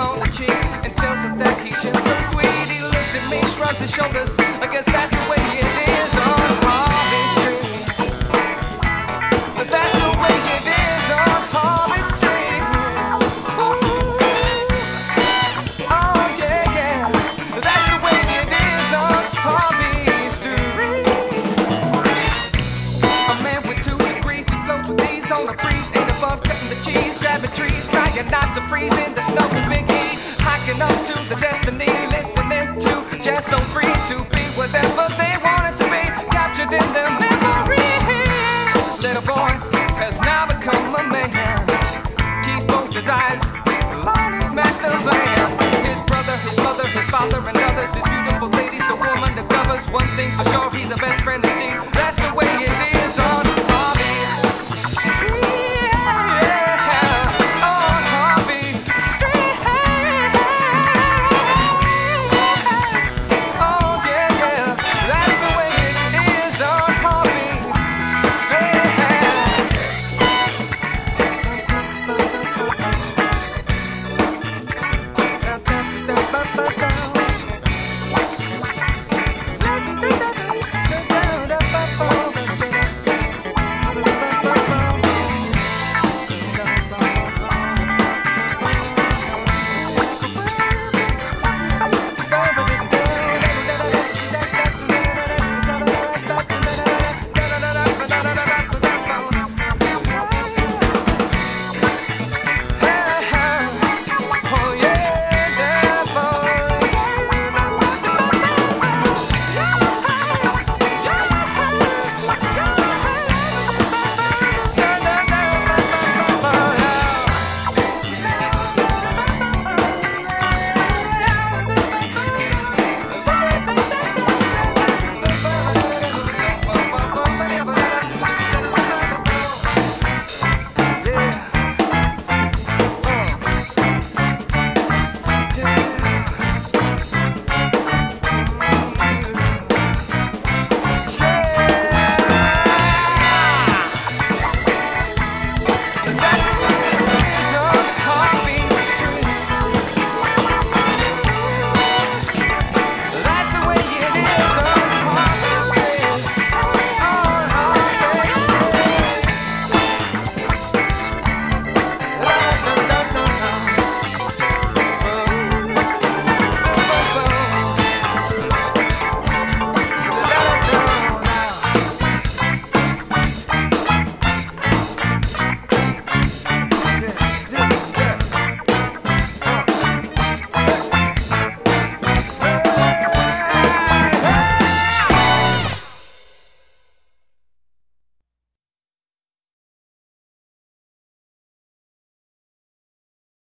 on the cheek and tells him that he's just so sweet. He looks at me, shrugs his shoulders. I guess that's the way it is on Harvey Street. But that's the way it is on Harvey Street. Ooh. Oh yeah, yeah. That's the way it is on Harvey Street. A man with 2 degrees, he floats with ease on the breeze, ain't above cutting the cheese, grabbing trees, trying not to freeze in the snow with Big E, hiking up to the destiny, listening to jazz so free to be whatever they wanted to be, captured in their memory. Said a boy has now become a man, keeps both his eyes on his master plan. His brother, his mother, his father, and others, his beautiful lady, so woman that covers one thing for sure.